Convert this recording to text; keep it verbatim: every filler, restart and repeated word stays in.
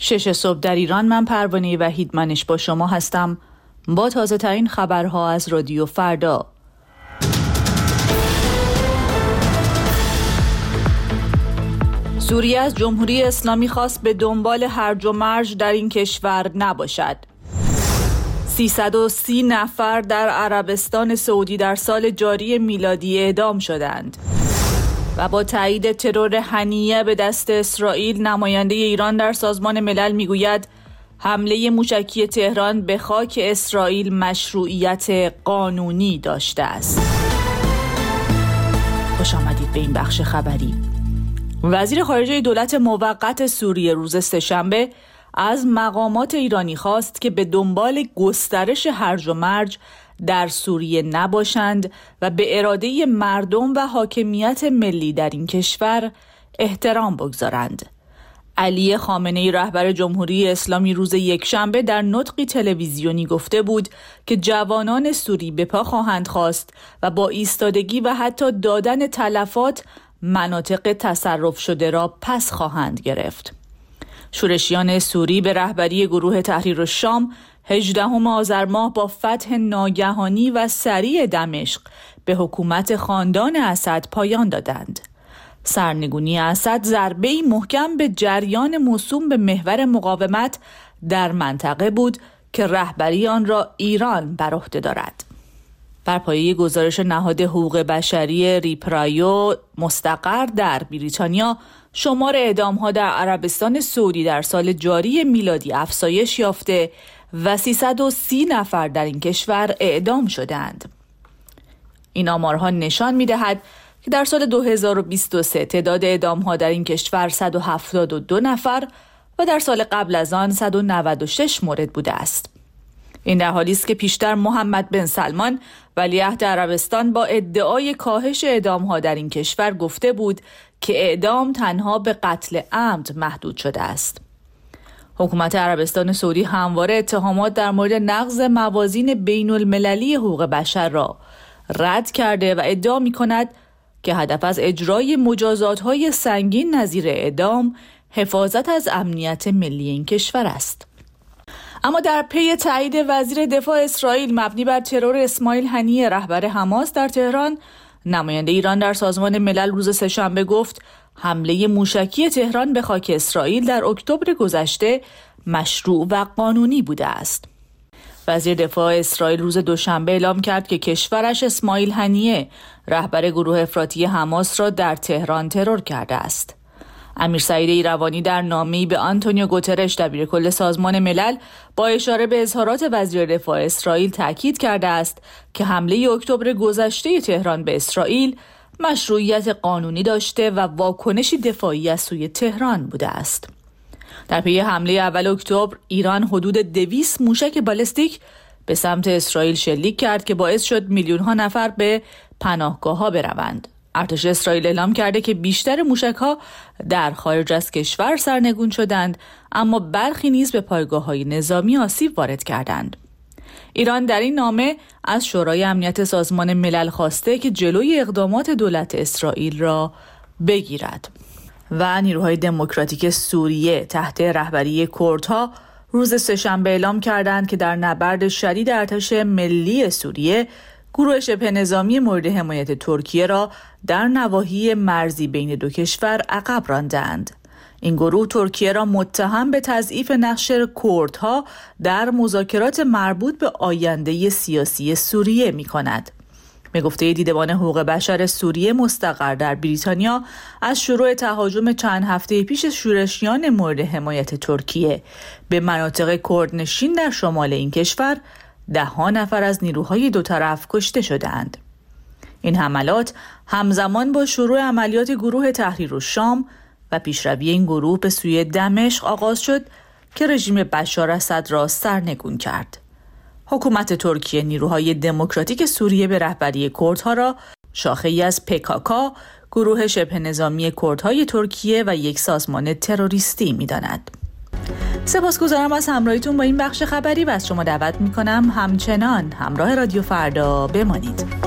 شش صبح در ایران. من پروانه وحیدمنش با شما هستم با تازه ترین خبرها از رادیو فردا. سوریه از جمهوری اسلامی خواست به دنبال هرج و مرج در این کشور نباشد. سیصد و سی نفر در عربستان سعودی در سال جاری میلادی اعدام شدند. و با تایید ترور هنیه به دست اسرائیل، نماینده ایران در سازمان ملل میگوید حمله موشکی تهران به خاک اسرائیل مشروعیت قانونی داشته است. خوش آمدید به این بخش خبری. وزیر خارجه دولت موقت سوریه روز سه‌شنبه از مقامات ایرانی خواست که به دنبال گسترش هرج و مرج در سوریه نباشند و به اراده مردم و حاکمیت ملی در این کشور احترام بگذارند. علی خامنه‌ای رهبر جمهوری اسلامی روز یکشنبه در نطقی تلویزیونی گفته بود که جوانان سوری به پا خواهند خاست و با ایستادگی و حتی دادن تلفات مناطق تصرف شده را پس خواهند گرفت. شورشیان سوری به رهبری گروه تحریر الشام هجدهم آذر ماه با فتح ناگهانی و سریع دمشق به حکومت خاندان اسد پایان دادند. سرنگونی اسد ضربه‌ای محکم به جریان موسوم به محور مقاومت در منطقه بود که رهبری آن را ایران بر عهده دارد. بر پایه گزارش نهاد حقوق بشری ریپرایو مستقر در بریتانیا، شمار اعدام‌ها در عربستان سعودی در سال جاری میلادی افزایش یافته و سیصد و سی نفر در این کشور اعدام شدند. این آمارها نشان می‌دهد که در سال دو هزار و بیست و سه تعداد اعدام‌ها در این کشور صد و هفتاد و دو نفر و در سال قبل از آن صد و نود و شش مورد بوده است. این در حالی است که پیشتر محمد بن سلمان ولیعهد عربستان با ادعای کاهش اعدام‌ها در این کشور گفته بود که اعدام تنها به قتل عمد محدود شده است. حکومت عربستان سعودی همواره اتهامات در مورد نقض موازین بین المللی حقوق بشر را رد کرده و ادعا می‌کند که هدف از اجرای مجازات‌های سنگین نظیر اعدام حفاظت از امنیت ملی این کشور است. اما در پی تایید وزیر دفاع اسرائیل مبنی بر ترور اسماعیل هنیه رهبر حماس در تهران، نماینده ایران در سازمان ملل روز سه‌شنبه گفت حمله موشکی تهران به خاک اسرائیل در اکتبر گذشته مشروع و قانونی بوده است. وزیر دفاع اسرائیل روز دوشنبه اعلام کرد که کشورش اسماعیل هنیه رهبر گروه افراطی حماس را در تهران ترور کرده است. امیر سعید ایروانی در نامه‌ای به آنتونیو گوترش دبیرکل سازمان ملل با اشاره به اظهارات وزیر دفاع اسرائیل تاکید کرده است که حمله اکتبر گذشته تهران به اسرائیل مشروعیت قانونی داشته و واکنشی دفاعی از سوی تهران بوده است. در پی حمله اول اکتبر ایران حدود دویست موشک بالستیک به سمت اسرائیل شلیک کرد که باعث شد میلیون‌ها نفر به پناهگاه‌ها بروند. ارتش اسرائیل اعلام کرده که بیشتر موشک‌ها در خارج از کشور سرنگون شدند، اما برخی نیز به پایگاه‌های نظامی آسیب وارد کردند. ایران در این نامه از شورای امنیت سازمان ملل خواسته که جلوی اقدامات دولت اسرائیل را بگیرد. و نیروهای دموکراتیک سوریه تحت رهبری کردها روز سه‌شنبه اعلام کردند که در نبرد شدید ارتش ملی سوریه گروه شبه نظامی مورد حمایت ترکیه را در نواحی مرزی بین دو کشور عقب راندند. این گروه ترکیه را متهم به تضعیف نقش کردها در مذاکرات مربوط به آینده سیاسی سوریه می‌کند. به گفته دیدبان حقوق بشر سوریه مستقر در بریتانیا، از شروع تهاجم چند هفته پیش شورشیان مورد حمایت ترکیه به مناطق کردنشین در شمال این کشور، ده ها نفر از نیروهای دو طرف کشته شدند. این حملات همزمان با شروع عملیات گروه تحریر الشام و پیشروی این گروه به سوی دمشق آغاز شد که رژیم بشار اسد را سرنگون کرد. حکومت ترکیه نیروهای دموکراتیک سوریه به رهبری کردها را شاخه‌ای از پکاکا، گروه شبه نظامی کردهای ترکیه و یک سازمان تروریستی می‌داند. سپاسگزارم از همراهیتون با این بخش خبری و از شما دعوت می‌کنم همچنان همراه رادیو فردا بمانید.